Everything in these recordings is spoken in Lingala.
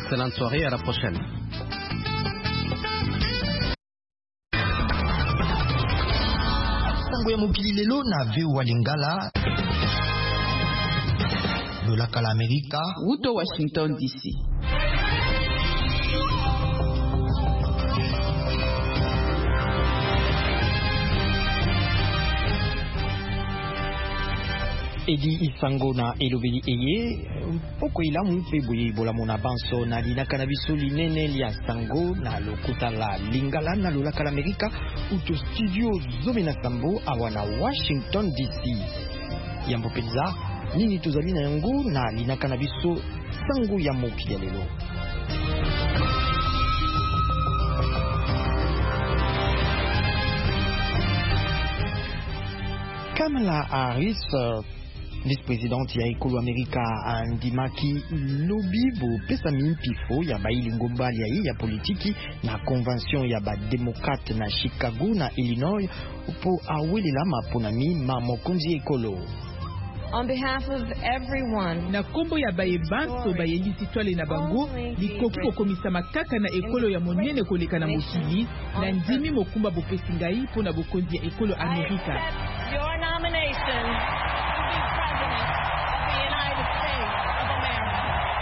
excellente soirée, à la prochaine. Sango ya mokili lelo na VOA Lingala lolaka la Amerika Wuto Washington DC. Edi Isango na elobeli eye poko ilamu mpe boye bolamu na banso na linaka na biso linene lia sango na lokuta la Lingala na lolaka la Amerika uto studio zomi na sambo awa na Washington DC. Yambo penza nini tozali na yango na linaka na biso sango ya mokili ya lelo. Kamala Harris, vice-présidente ya ekolo Amerika, andimaki lobi bo pesa mimpifo ya baili ngombali ya ya politiki na convention ya ba démocrate na Chicago na Illinois po awelela maponami ma mokonzi ekolo. On behalf of everyone, na kombo ya bayebanso bayelisi twale na bango likoki kokomisa makaka na ekolo ya monene koleka na mokili na ndimi mokumba bopesi ngai mpo na bokonzi ya ekolo Amerika. Your nomination to be President of the United States of America.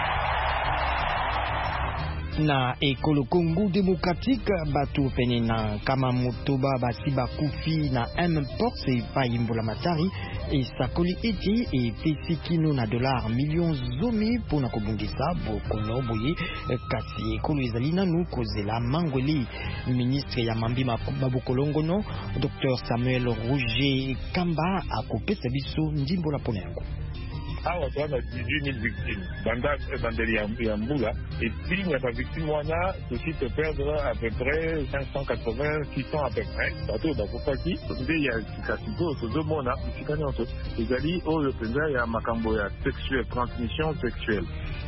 Na ekolo Congo Démocratique batu penina kama motoba basiba kufi na importe pa imbola matari e sakoli eti e pesi kino na dollar millions zomi pona kobungisa bokono boye kasi ekolo ezali nanu kozela mangweli. Ministre ya mambi mabukolongono Dr Samuel Roger Kamba akopesa biso ndimbola pona yango. Awa twana 18 000 victimes bandeli ya mbula et puis la victime wana ceci te perdre à peu près 580 600 à peu près bato bakofaki nde ya sikasiko tozomona bisika nyonso ezali oyo penza ya makambo ya sexuelle transmission sexuelle.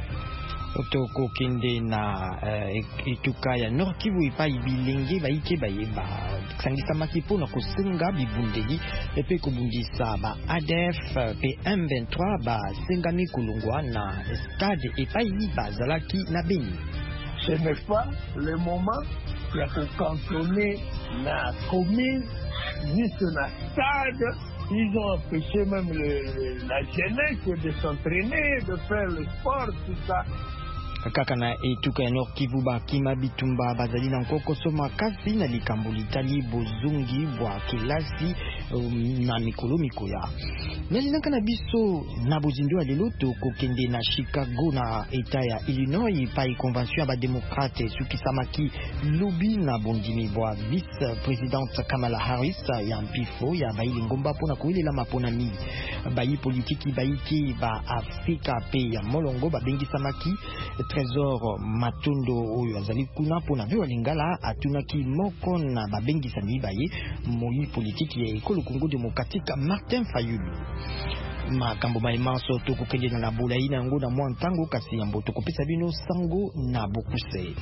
Otoko kende na etuka ya Nord Kivu epai bilenge baike bayeba sangisa makipo na kosenga bibundeli epe kobundisa ba ADF pe M23 ba sengami kulungwa na stade epai bazalaki na Beni. Ce n'est pas le moment ya kokantonner na commune juste na stade. Ils ont empêché même la jeunesse de s'entraîner, de faire le sport, tout ça. Kaka na etuka ya Nord Kivu bakima bitumba bazali na nkoko soma kasi na likambo litali bozungi bwa kelasi na mikolo mikoya. Nalinaka na biso na bozindo ya lelo kokende na Chicago na eta ya Illinois pa convention ya ba démocrate sukisamaki lobi na bondimi bwa vice-présidente Kamala Harris ya mpifo ya baili ngomba pona koelela maponami bayi politiki bayiki ba Afrika pe ya molongo babengisamaki Trésor Matondo oyo azali kuna pona VOA Lingala atunaki moko na babengisa mibaye moyi politiki ya ekolo Congo Démocratique Martin Fayulu. Makambo maimanso tokokende na bolai na yango na mwa ntango kasi yambo tokopesa bino sango na bokuse.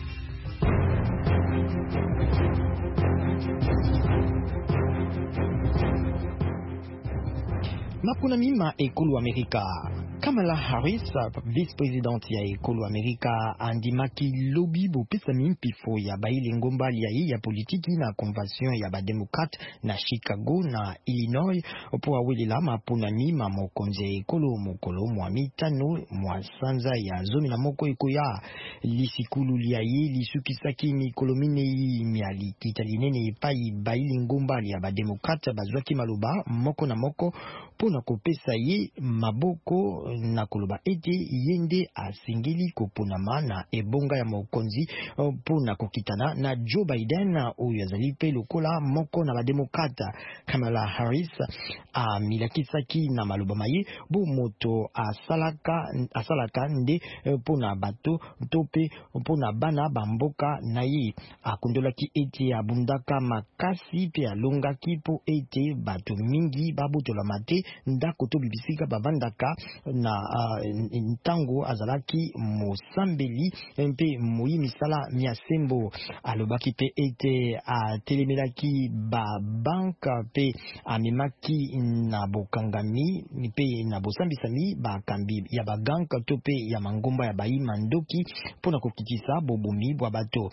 Mapuna mima ekolo Amerika. Kamala Harris, vice-présidente ya ekolo Amerika, andimaki lobi bopesa mimpifo ya baile ngombali ya politiki na convention ya ba démocrate na Chicago na Illinois po awelela mapuna mima mokonzi ya ekolo mokolo mwa mitano mwa sanza ya zomi na moko ekoya lisikulu liaye lisukisaki mikolo minei miali kitalinene epai baile ngombali ya ba démocrate bazwaki maloba moko na moko pona kopesa ye maboko na koloba ete yende asingeli koponama na ebonga ya mokonzi pona kokitana na Joe Biden oyo azali pe lokola moko na ba démocrate. Kamala Harris milakisaki na maloba maye bo moto asalaka nde pona bato tope pona bana bamboka na ye akundolaki ete abundaka makasi pe alongaki po ete bato mingi babutola mate ndako to bibisika bavandaka na ntango azalaki mosambeli mpe moyi misala miasembo. Alobaki pe ete atelemelaki ba banka pe amemaki na bokangami pe na bosambisami bakambi ya baganka to pe ya mangomba ya bayi mandoki pona kokitisa bobomi bwa bato.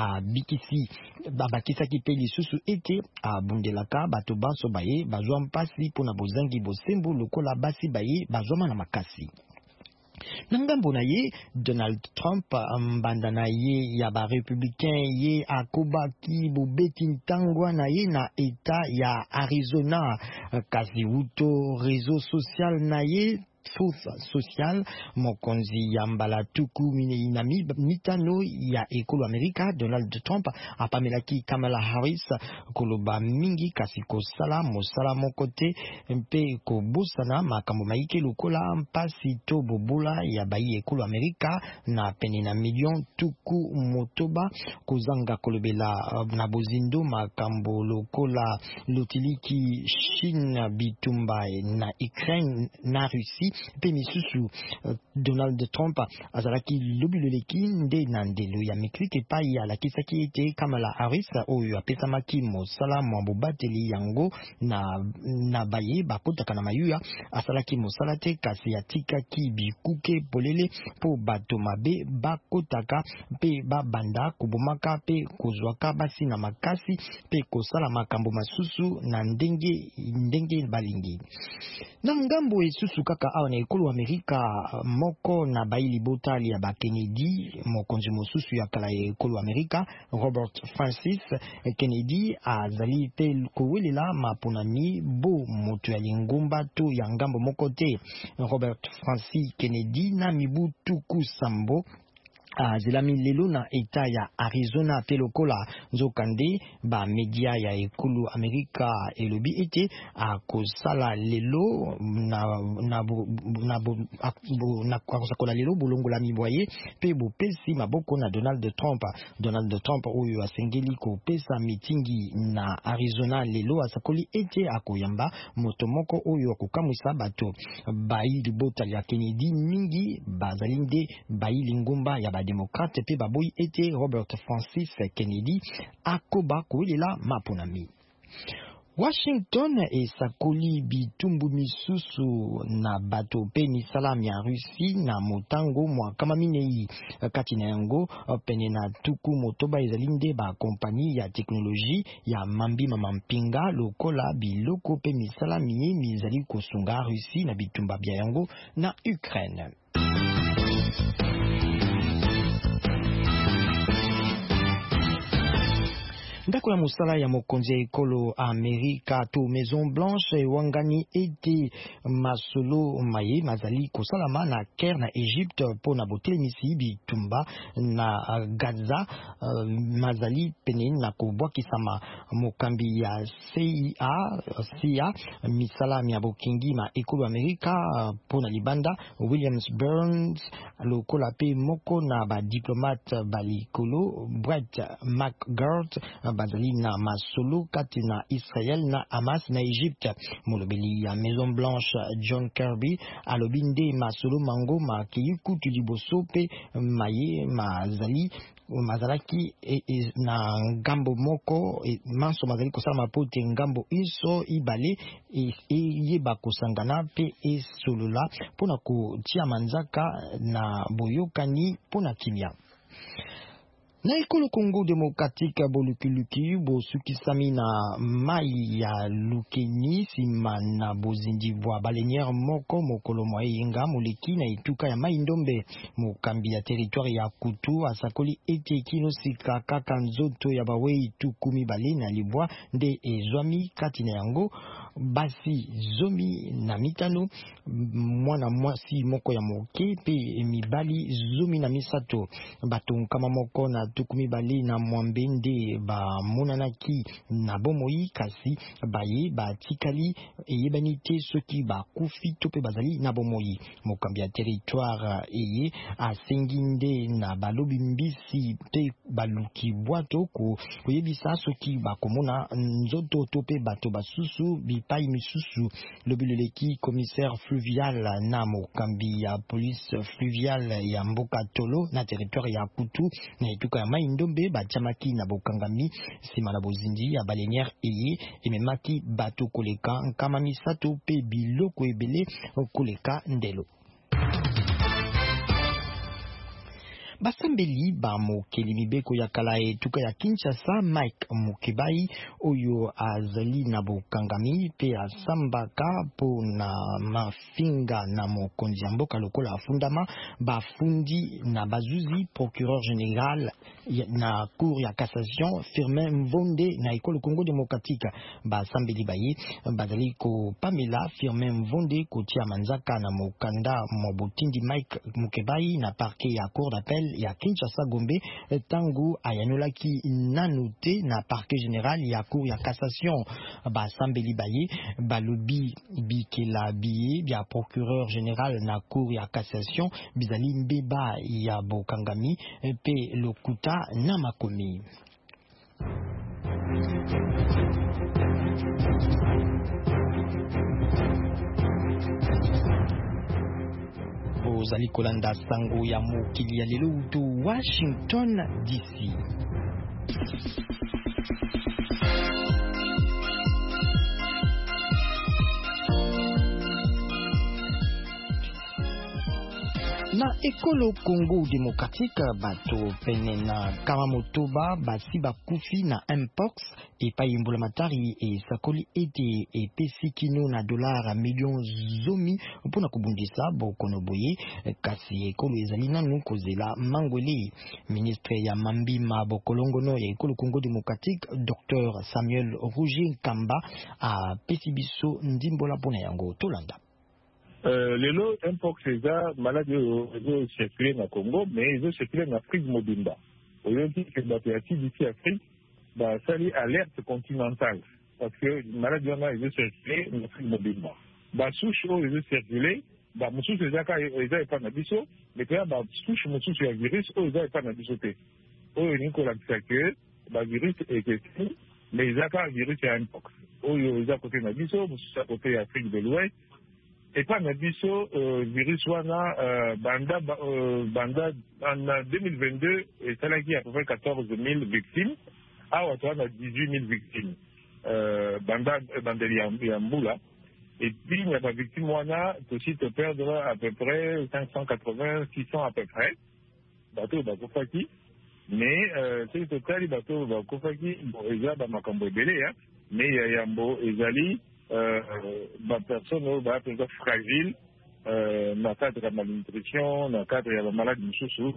Babakisaki pe lisusu ete abundelaka bato banso baye bazwa mpasi pona bozangi bosembo lokola basi baye bazwama na makasi. Nangambo na ye Donald Trump mbanda na ye ya ba républicain ye akobaki bobeti ntangwa na ye na eta ya Arizona kasi uto réseau social na ye Truth Social mokonzi ya mbala tuku mitano ya ekolo Amerika. Donald Trump apamelaki Kamala Harris koloba mingi kasi kosala mosala mokote mpe kobosana makambo maike lokola mpasi to bobola ya bayi ekolo Amerika na pene na million tuku motoba kozanga kolobela na bozindo makambo lokola lotiliki Chine bitumba na Ukraine na Russie pe misusu. Donald Trump azalaki lobiloleki nde na ndelo ya miklike epai alakisaki ete Kamala Harris oyo apesamaki mosala mwa bobateli yango na baye bakotaka na mayuya asalaki mosala te kasi atikaki bikuke polele po bato mabe bakotaka pe babanda kobomaka pe kozwaka basi na makasi pe kosala makambo masusu na ndenge balingi. Na ngambo esusu kaka awa na ekolo Amerika moko na baili botali ya ba Kennedy mokonzi mosusu ya kala ya ekolo Amerika Robert Francis Kennedy azali pe kowelela maponani bo moto ya lingomba to ya ngambo moko te. Robert Francis Kennedy na mibu tuku sambo zelami lelo na eta ya Arizona pe lokola nzokande ba media ya ekulu Amerika elobi ete akosala lelo akosakola lelo bolongola mibwaye pe bopesi maboko na Donald Trump oyo asengeli kopesa mitingi na Arizona lelo asakoli ete akoyamba moto moko oyo akokamwisa bato bayi libota ya Kennedy mingi bazalinde bayi lingomba ya démocrate pe baboyi ete Robert Francis Kennedy akoba koyelela maponami. Washington esakoli bitumbu misusu na bato pe misala ya Russie na motango mwa kama minei kati na yango pene na tuku motoba ezalinde ba kompani ya teknoloji ya mambima mampinga lokola biloko pe misala minei mizali kosunga Russie na bitumba bya yango na Ukraine. Ndako ya musala ya mokonzi ya ekolo Amerika to Maison Blanche wangani ete masolo maye mazali kosalama na Caire na Egypte pona botelemisi bitumba na Gaza mazali pene na kobwakisama mokambi ya CIA misala ya bokingi ma ekolo Amerika pona libanda Williams Burns lokola pe moko na ba diplomate balikolo Brett McGirt bazali na masolo kati na Israel na Hamas na Egypte. Molobeli ya Maison Blanche John Kirby alobi nde masolo mango makiyikutu liboso pe maye mazalaki na ngambo moko manso mazali kosala mapote ngambo iso ibale yeba kosangana pe esolola pona kotia manzaka na boyokani pona kimia. Na ekolo Congo Démocratique bolukuluki bosukisami na mai ya lukeni sima na bozindi bwa balenière moko mokolo mwaye yenga moleki na ituka ya mai ndombe mokambi ya territoire ya Kutu asakoli ete kino sika kaka nzoto ya bawei tukumi bale na libwa nde ezwami kati na yango basi zomi na mitano mwana mwasi moko ya moke pe mibali zomi na misato bato nkama moko na tukumi bale na mwambe nde ba monanaki na bomoi kasi baye batikali eyebani te soki bakufi to pe bazali na bomoi. Mokambi ya territoire eye asengi nde na balobi mbisi pe baluki bwato kuyebisa soki bakomona nzoto tope bato basusu bipai misusu lobuleleki commissaire fluvial na mokambi ya police fluvial ya mboka Tolo na territoire ya Kutu na etuka ya Mai Ndombe batiamaki na bokangami sima na bozindi ya balenière eye ememaki bato koleka nkama misato pe biloko ebele koleka ndelo. Basambeli ba mokeli mibeko ya kala etuka ya Kinshasa Mike Mukebai oyo azali na bokangami pe asambaka po na mafinga na mokonzi ya mboka lokola afundama bafundi na bazuzi procureur général na cour ya cassation Firmin Mvonde na ekolo Congo démocratique. Basambeli baye bazali ko pamela Firmin Mvonde kotia manzaka na mokanda mobutindi Mike Mukebai na parquet ya cour d'appel ya Kinshasa Gombe tangu ayanolaki nanote na parquet général ya cour ya cassation. Basambeli baye balobi bikela biye bya procureur général na cour ya cassation bizali mbeba ya bokangami pe lokuta na makomi. Ozali kolanda sango ya mokili ya lelo to Washington DC. Na ekolo Congo démocratique bato pene na Kamamotoba basi bakufi na mpox epai mbulamatari esakoli ete epesi kino na dolara million zomi mpona kubundisa bokono boye kasi ekolo ezali nanu kozela mangwele. Ministre ya mambima bokolongono ya ekolo Congo démocratique Dr Samuel Roger Kamba apesi biso ndimbola mpona yango tolanda. Lelo mpox eza maladi oyo circulé na Congo mais ezo circulé na Afrique mobimba. Oyoki ke bato ya CDC Afrique basali alerte continentale parce que maladi wana ezo circulé na Afrique mobimba. Basouche oyo ezo circulé mosusu eza epa na biso mais peya basouche mosusu ya virus oyo eza epa na biso te. Oyo elingi kolakisa ke bavirus ekesi mais eza kaka virus ya mpox oyo eza kote na biso mosusu ya kote ya Afrique de l'Ouest. Et pas Nabiso, virus wana, banda en 2022, et ça là qui a à peu près 14 000 victimes, à Ouattouana 18 000 victimes, banda Yamboula. Et puis, il y a des victimes wana, aussi te perdre à peu près 580, 600 à peu près, bateau Bakofaki. Mais, c'est le total, bateau Bakofaki, bon, il y a Makambo Belé, mais il y a Yambo Ezali, personne peut fragile dans le cadre de la malnutrition, dans le cadre de la maladie de chouchou,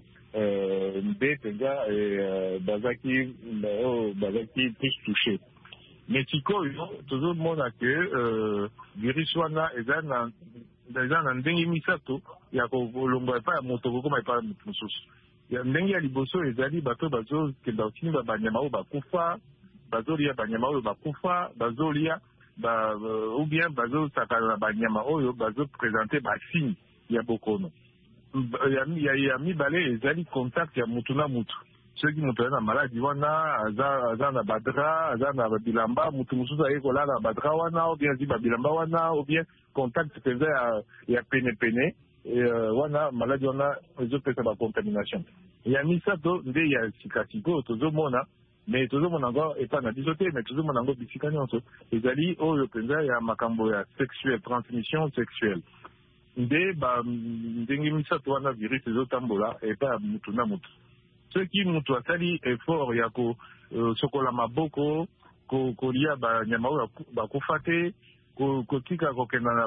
bazaki plus touché. Mais si tout le monde a que virus wana eza na ndenge misato ya kolongwa pa ya moto koma pa mususu. Ya ndenge ya liboso ezali bato bazo kenda otini ba banyama oyo bakufa, bazolia banyama oyo bakufa, bazolia ou bien bazo sakala banyama oyo bazo présenter ba signe ya bokono. Ya mibale ezali contact ya mutu na mutu. Ceux qui mutu na maladie wana aza na badra, aza na bilamba, mutu mususu ayekola na badra wana ou bien ziba bilamba wana ou bien contact penza ya pene wana maladie wana ezopesa ba contamination. Ya misato nde ya sikasiko tozomona mais tozomona ngo epa na biso te mais tozomona ngo bisika nyonso ezali oyo penza ya makambo ya sexuelle, transmission sexuelle nde ndenge misato wana virus ezotambola epa ya mutu na mutu. Soki mutu asali effort ya sokola maboko kolia banyama oyo bakufa te kotika kokenda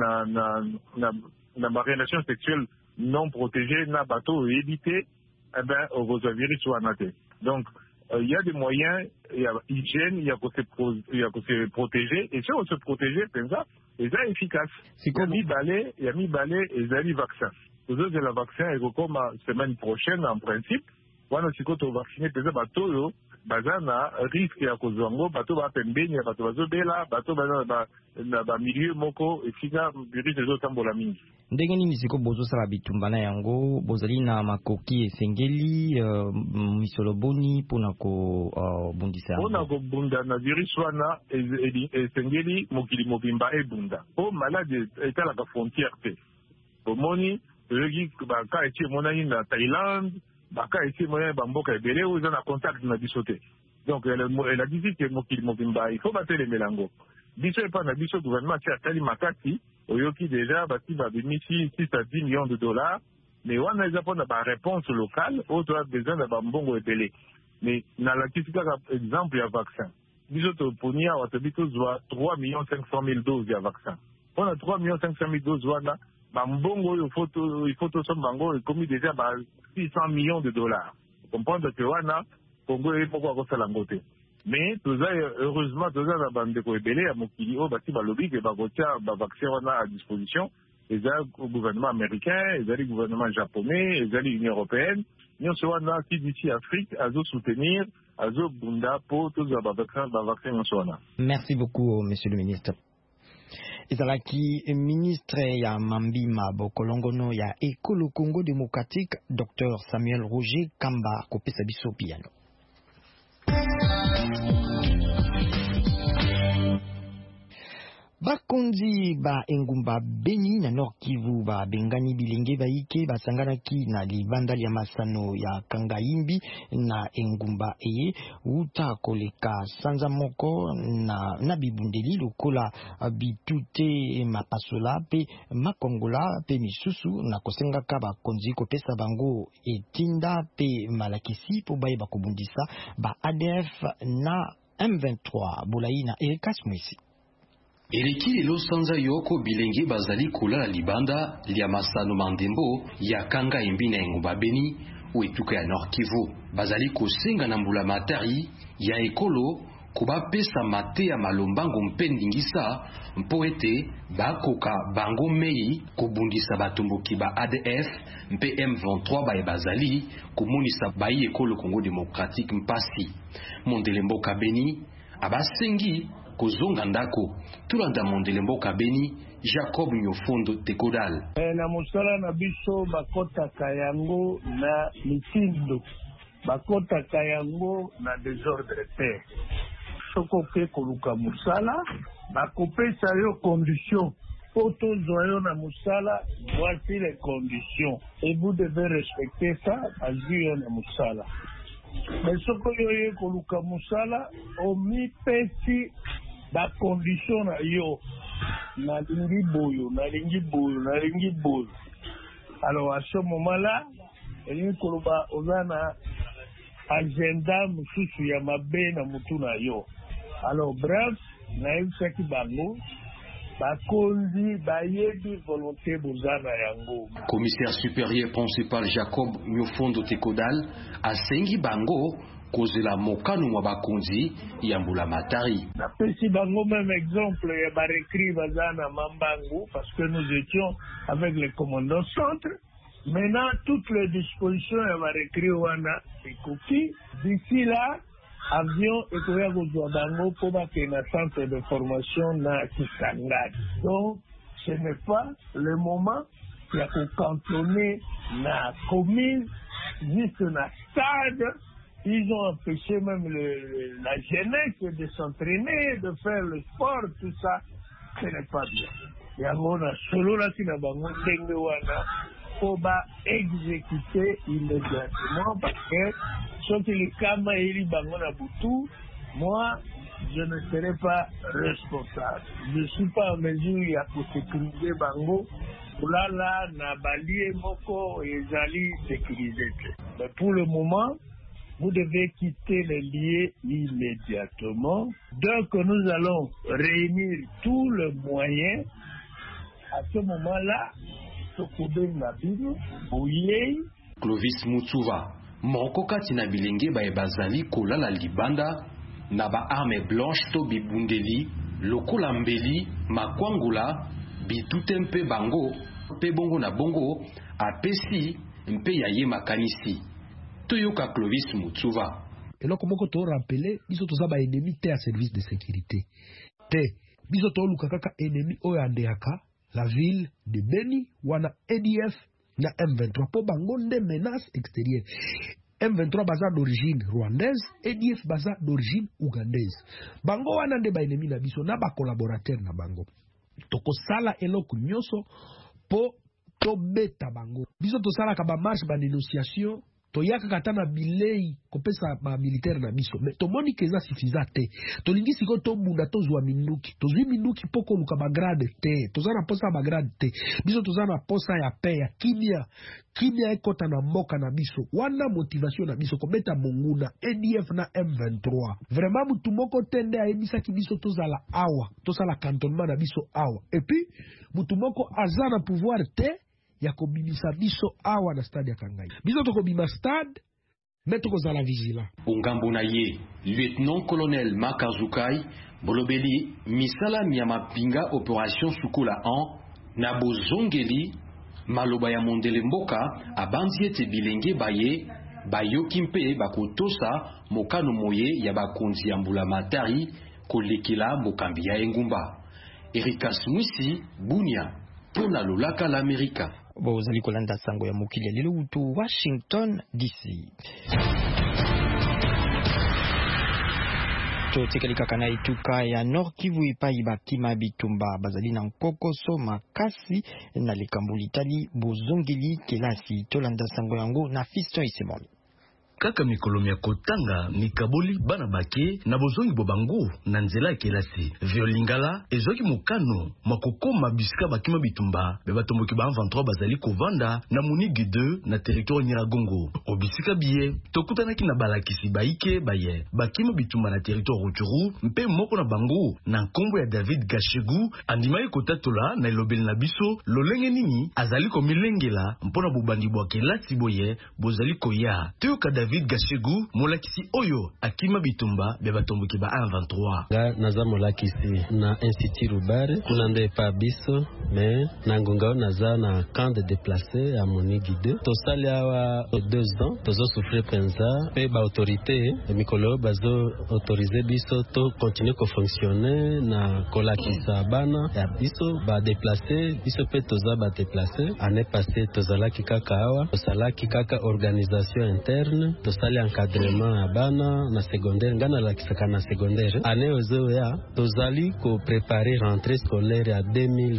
na relation sexuelle non protégée na bato oyebi te okozwa virus wana te. Donc il y a des moyens, il y a hygiène, il y a que se protéger. Et si on se protéger, c'est efficace. Il y a mis balai et il vaccin. Vous avez le vaccin et comme la semaine prochaine, en principe, on a aussi vacciné, bazana risque ya kozwango bato ba pembeni ya bato bazobela bato bazana ba milieu moko efika virus ezotambola mingi. Ndenge nini siko bozosala bitumba na yango bozali na makoki esengeli misolo boni mpona kobundisa yango? Mpona kobunda na virus wana esengeli mokili mobimba ebunda po malade etalaka frontière te. Omoni toyoki baka eti emonani na Thaïlande, baka eti emonani bamboka ebele oyo eza na contact na biso te. Donc elakisi ke mokili mobimba il faut batelemela yango. Biso epa na biso gouvernement ti atali makasi oyoki deja bati babimisi 6 à 10 millions de dollars, mais wana eza mpona baréponse locale oyo toa besoin na bambongo ebele. Mais nalakisi kaka exemple ya vaccin. Biso toponi awa tobi tozwa 3 500 000 doses ya vaccin. Mpona 3 500 000 doses wana bambongo oyo il faut tosomba yango ekomi deja ba 600 millions de dollars. Comprendre que wana Congo moko akosala yango te. Mais heureusement toza na bandeko ebele ya mokili oyo bati balobi ke bakotia bavaccin wana à disposition. Ezali gouvernement américain, ezali gouvernement japonais, ezali Union européenne. Nyonso wana ki d'ici Afrique azo soutenir, azo bunda po tozwa bavaccin nyonso wana. Merci beaucoup, monsieur le ministre. Ezalaki ministre ya Mambima Bokolongono ya Ekolo Congo démocratique, Dr Samuel Roger Kamba kopesa biso piano. Bakonzi ba engumba Beni na Nord Kivu ba bengani bilenge baike basanganaki na libanda ya masano ya Kangaimbi na engumba eye uta koleka sanza moko na bibundeli lokola bitute mapasola pe makongola pe misusu na kosengaka bakonzi kopesa bango etinda pe malakisi po baye bakobundisa ba ADF na M23 Bolai na Erikas Mwisi. Eleki lelo sanza yoko bilenge bazali kolala libanda lia masano mandembo ya Kangaimbi na engumba Beni uetuka ya Nord Kivu. Bazali kosenga na mbula matari ya ekolo kubapesa mate ya malombango mpendingisa mpo ete bakoka bango mei kubundisa batumbuki ba ADF mpe M23 baye bazali kumunisa bayi ekolo Congo démocratique mpasi. Mondele mboka Beni abasengi kozonga ndako tulanda mondele mboka Beni Jacob Nyofondo Tekodal. Na mosala na biso bakotaka yango na mitindo, bakotaka yango na désordre te. Soko pe koluka mosala bakopesa yo condition po tozwa yo na mosala, voici les conditions et vous devez respecter ça azwi yo na mosala. Mais soko yo ye koluka mosala omipesi ba condition na yo nalingi boyo. Alors à ce moment-là, elingi koloba oza na agenda mosusu ya mabe na mutu na yo. Alors bref, nayebisaki bango bakonzi bayebi volonté bozana yango. Commissaire supérieur principal Jacob Nyofondo Tekodal asengi bango kozela mokano mwa bakonzi ya mbula matari. Napesi bango même exemple ya barekri bazana Mambangu parce que nous étions avec les commandants centre. Maintenant toutes les dispositions ya barekri wana ekoki. D'ici là avion ekoya kozwa bango po bakena centre de formation na Kisangani. Donc ce n'est pas le moment ya kokantonner na commune juste na stade. Ils ont empêché même la jeunesse de s'entraîner, de faire le sport, tout ça. Ce n'est pas bien. Yango na solo la kina bango ndenge wana faut ba exécuter immédiatement parce que soki likama ili bango na butu, moi je ne serai pas responsable. Je ne suis pas en mesure ya sécuriser bango kulala na balie moko ezali sécurisé. Mais pour le moment, vous devez quitter les lieux immédiatement. Donc nous allons réunir tous les moyens. À ce moment-là, Clovis Mutsuva, moko kati na bilenge baye bazali kolala libanda na ba arme blanche to bibundeli lokola mbeli makwangula bitute mpe bango mpe bongo na bongo apesi mpe yaye makanisi. Toyoka Clovis Mutsuva. Et là, comment on rappelle, ils sont tous ennemis à service de sécurité. Ils sont tous ennemis Oyandeaka, la ville de Beni, wana ADF, na M23 pour bangon des menaces extérieures. M23 baza d'origine rwandaise, ADF baza d'origine ougandaise. Bango wana nde ba ennemi na biso na ba collaborateur na bango. Toko sala eloko nyoso po to beta bango. Biso to sala ka ba marche ba négociation. Toyaka katana bilei kopesa ba militaire na biso mais to moni keza suffisant te to lingi siko to munda to zwa minuki to zwi minuki poko luka ba grade te to zana posa ba grade te biso to zana posa ya paix ya kimia ekota na mboka na biso wana motivation na biso kobeta monguna ADF na M23 vraiment mutu moko tende ayebisa ki biso to zala awa to sala cantonnement na biso awa et puis mutu moko azana pouvoir te ya kobimisa biso awa na stade ya Kangai. Biso to kobima stade, mais to kozala vigila. Ungambo na ye, lieutenant-colonel Makazukai, bolobeli misala miyama pinga opération Sukula 1, na bozongeli, maloba ya mondele mboka, abandi ete bilenge baye, bayoki mpe bakotosa mokano moye ya bakonzi ya mbula matari, kolekela mokambi ya engumba. Erika Smwisi, Bunia, pona lolaka l'Amerika. Bozali kolanda sango ya mokili lelo utu Washington DC. Totekelika kana ituka ya Nord Kivu ipai bakima bitumba bazali na nkokoso makasi na likambuli tali bozongeli kelasi tolanda sango yango na Fiston Isemoni. Kaka mikolo ya kotanga mikaboli bana bake na bozongi bobango na nzela ya kelasi violingala ezoki mokano makokoma bisika bakima bitumba be batomboki ba 23 bazali kovanda na Munigi 2 na territoire Nyiragongo obisika biye tokutanaki na balakisi baike baye bakima bitumba na territoire Rutshuru mpe moko na bango na nkombo ya David Gashegu andimai kotatola na elobeli na biso lolenge nini azali komilengela mpona bobandi bwa kelasi boye bozali koya teoka David Gashegu molakisi oyo akima bitumba be batomboki ba 23 ga naza molakisi na Institut Rubare kuna nde pa biso mais na ngonga naza na camp de déplacés à Munigi 2 to sali awa 2 ans tozo souffrir penza pe ba autorité mikolo bazo autoriser biso to continuer ko fonctionner na kolakisa bana ya biso ba déplacer biso pe toza ba déplacer année passée tozala kaka awa tozala kaka organisation interne tosali encadrement ya bana na secondaire ngana lakisaka na secondaire année ozo ya tozali ko préparer rentrée scolaire ya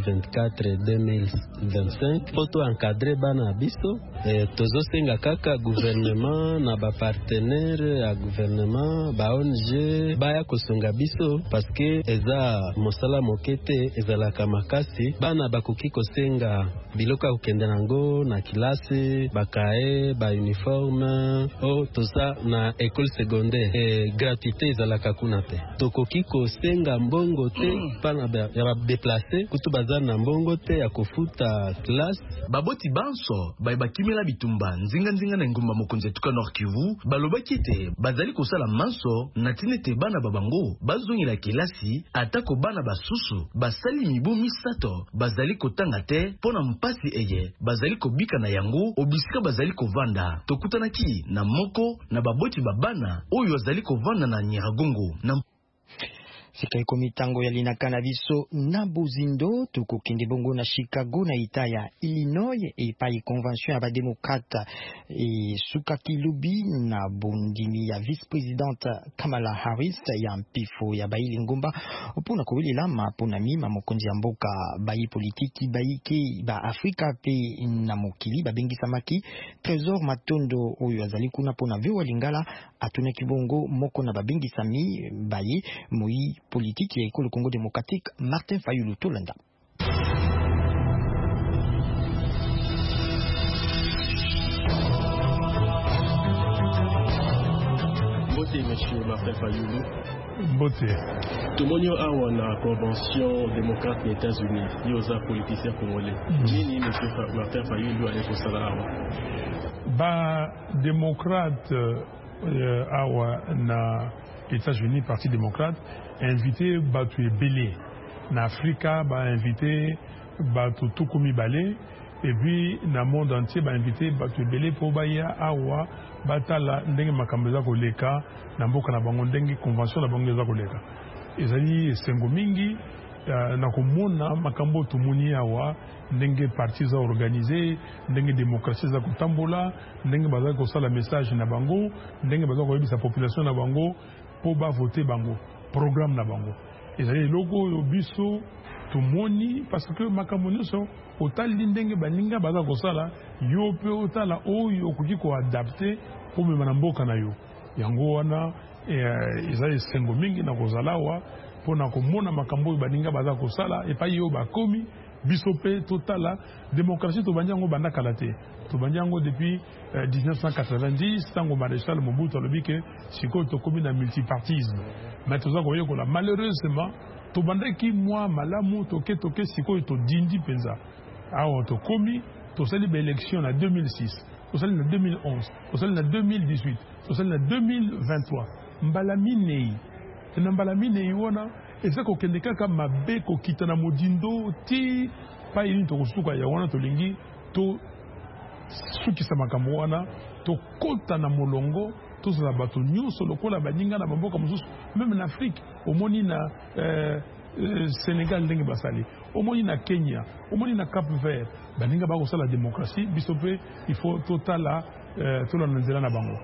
2024-2025 poto encadrer bana biso tozo senga kaka gouvernement na ba partenaire ya gouvernement ba ONG baya kosunga biso parce que eza mosala mokete ezala kamakasi bana bakoki kosenga biloka kokende nango na kilasi bakae ba uniforme toza na école secondaire gratuité ezalaka kuna te tokoki kosenga mbongo te pana ya ba déplacer kutu baza na mbongo te ya kofuta classe baboti banso bakimela bitumba nzinga na ngumba mokonzi tuka Nord Kivu balobaki te bazali kosala manso na tinete bana babango bazongela kelasi atako bana basusu basali mibu misato bazali kotanga te pona mpasi eye bazali kobika na yango obisika bazali kovanda tokutanaki na moko na baboti babana oyo azali kovanda na Nyiragongo na Sika ikomi tango ya linakana biso na Bozindo tukokende bongo na Chicago na ita ya Illinois epai convention ya bademokrate suka kilubi na bondimi ya vice-présidente Kamala Harris ya mpifo ya baili ngomba opuna kowelela mapona mima mokonzi ya mboka bayi politiki bayike ba Afrika pe na mokili babengisamaki Trésor Matondo oyo azali kuna pona vewa lingala atuna kibongo moko na babengisami bayi moi politique et le Congo démocratique Martin Fayulu Tolanda. Bonjour monsieur Martin Fayulu. Bonjour. Tumonyo awa na convention démocrate des États-Unis, yoza politicien congolais. Nini monsieur Martin Fayulu aliko sala awa? Ba démocrate awa na États-Unis, Parti démocrate, invité Batu Belé. En Afrique, invité Batu Tukumi Balé. et puis dans le monde entier ba invité bato ebele po baya awa batala ndenge makambo za koleka na mboka na bango ndenge convention na bango za koleka ezali esengo mingi na komona makambo tumuni awa ndenge parti za organiser ndenge démocratie za kotambola ndenge baza kosala message na bango ndenge baza koyebisa population na bango po ba voter bango programme na bango ezali logo yo biso tumoni parce que makambo nyonso otali ndenge baninga baza kosala yo pe otala oyo okuki koadapte po mema na mboka na yo yango wana ezali esengo mingi na kozalawa mpona komona makambo oyo baninga baza kosala epai yo bakomi biso pe totala démocratie tobandi yango banda kala te tobandi yango depuis 1990 ntango maréchal Mobutu alobi ke sikoyo tokomi na multipartisme mais toza koyekola malheureusement tobandaki mwa malamu toke sikoyo todindi mpenza awa tokomi tosali baélection na 2006 tosali na 2011 tosali na 2018 tosali na 2023 mbala minei na mbala minei wana eza kokende kaka mabe kokita na modindo ti pa ili tokosuka ya wana tolingi to sukisa makambo wana tokota na molongo tozala bato nyonso lokola baninga na bamboka mosusu meme na Afrique omoni na Sénégal ndenge basali omoni na Kenya omoni na Cap Vert baninga bakosala démocratie biso pe il faut totala tolanda nzela na bango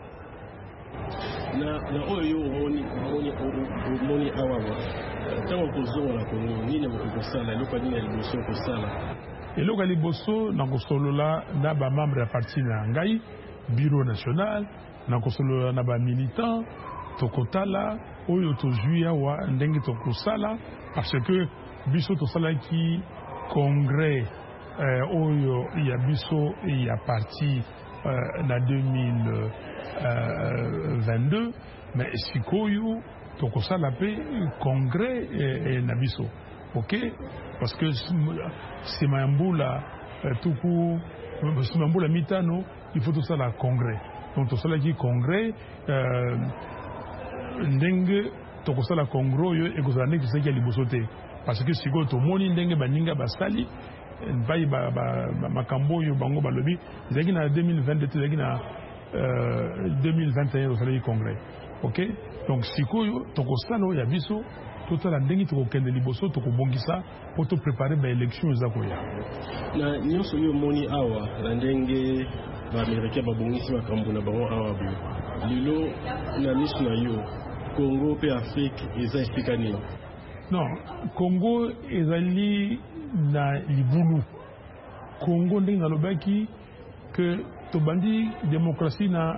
na oyo omoni awa ntango kozonga na Kongo nini okosala eloko nini ya liboso okosala eloko ya liboso na kosolola na bamembre ya parti na ngai bureau national na kosolola na bamilitant tokotala oyo tozwi awa ndenge tokosala parce que biso tosalaki congrès oyo ya biso ya parti na 2022 mais sikoyo tokosala pe congrès na biso ok parce que sima ya mbula tuku sima mbula mitano il faut tosala congrès donc tosalaki congrès ndenge tokosala congrès oyo ekozala ndenge tosaki ya liboso te parce que sikoyo tomoni ndenge baninga basali mpai makambo oyo bango balobi ezalaki na 2022 ezalaki na 2021 tosalaki congrès ok donc sikoyo tokosala oyo ya biso totala ndenge tokokende liboso tokobongisa po toprépare baélection eza koya na nyonso oyo omoni awa na ndenge baaméricain babongisi makambo na bango awa boye lelo na miso na yo Congo pe Afrique eza esika nini non Congo ezali na libulu Congo ndenge nalobaki que tobandi démocratie na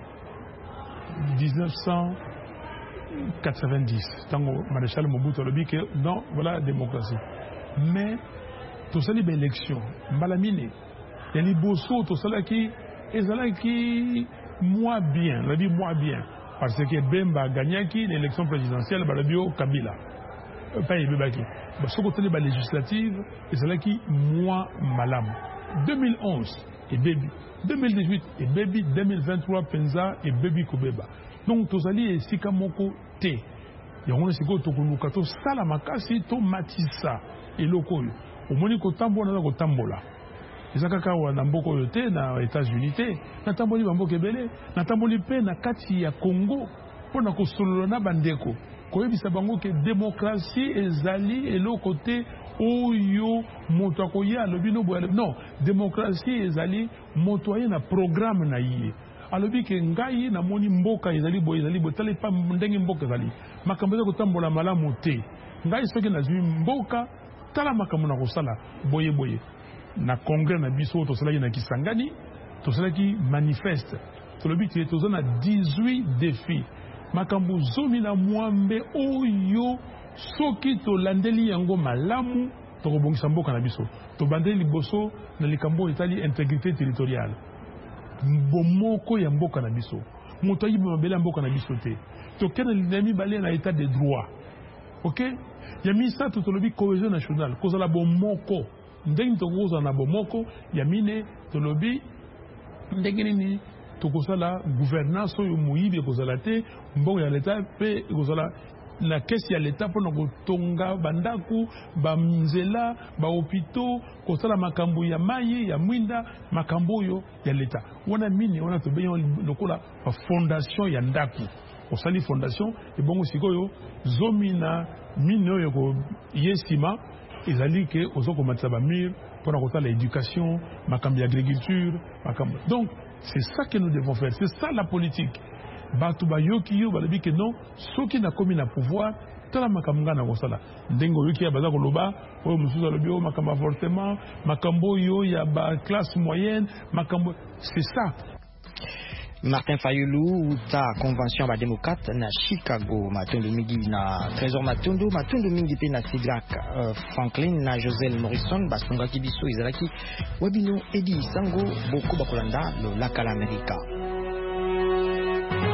1990 tango maréchal Mobutu alobi que non voilà la démocratie mais tosali ba élection mbala mine ya liboso tosalaki ezalaki moins bien on dit moins bien parce que Bemba gagnaki l'élection présidentielle balabio Kabila pas ebebaki basoko tele ba législative ezalaki moins malamu 2011 et baby 2018 et baby 2023 penza et baby kobeba donc tozali esika moko te yango siko tokoluka to sala makasi to matisa eloko oyo omoni kotambola na kotambola ezaka kawa na mboko oyo te na États-Unis te natamboli bamboka ebele natamboli pe na kati ya Congo mpona kosolola na bandeko koyebisa bango ke démocratie ezali eloko te oyo moto akoya alobi no boya non démocratie ezali moto aye na programme na ye alobi ke ngai na moni mboka ezali boye tala pa ndenge mboka ezali makambo eza kotambola malamu te ngai soki nazwi mboka tala makambo na kosala boye na congrès na biso tosalaki na Kisangani tosalaki manifeste tolobi ke toza na 18 défis makambo zomi na mwambe oyo soki tolandeli yango malamu tokobongisa mboka na biso tobandeli liboso na likambo etali intégrité territoriale bomoko ya mboka na biso moto ayibi mabele ya mboka na biso te tokende na mibale na état de droit ok ya misato tolobi cohésion nationale kozala bomoko ndenge tokozala na bomoko ya mine tolobi ndenge nini tokosala gouvernance oyo moyibi ekozala te mbongo ya leta pe ekozala na kesi ya l'État mpona kotonga bandako banzela bahôpitaux kosala makambo ya mai ya mwinda makambo oyo ya l'État wana mini wana tobengi lokola fondation ya ndako osali fondation ebongo sikoyo zomi na mine oyo ye nsima ezali ke ozokomatisa bamire mpona kosala éducation makambo ya agriculture makambo donc c'est ça que nous devons faire c'est ça la politique bato bayoki yo balobi ke non soki nakomi na pouvoir tala makambo nga na kosala ndenge oyoki ya baza koloba oyo mosusu alobi oyo makambo avortement makambo oyo ya baklasse moyenne makambo c'est ça. Martin Fayulu ta convention ba démocrate na Chicago matondo mingi na Trésor matondo mingi pe na Cedric Franklin na Josel Morrison basonga kibiso ezalaki wabino Edi Sango boko bakolanda lo lakala Amerika.